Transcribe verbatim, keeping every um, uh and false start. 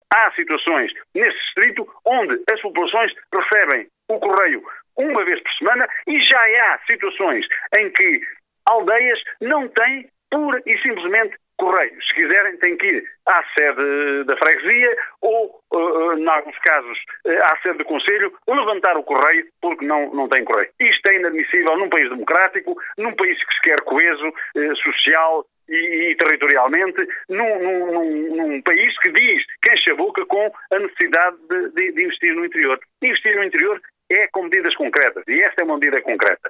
Há situações nesse distrito onde as populações recebem o correio uma vez por semana e já há situações em que aldeias não têm pura e simplesmente correio. Se quiserem, têm que ir à sede da freguesia ou, uh, em alguns casos, uh, à sede do concelho, levantar o correio porque não, não tem correio. Isto é inadmissível num país democrático, num país que se quer coeso, uh, social e, e territorialmente, num, num, num país que diz, que enche a boca com a necessidade de, de, de investir no interior. Investir no interior é com medidas concretas, e esta é uma medida concreta.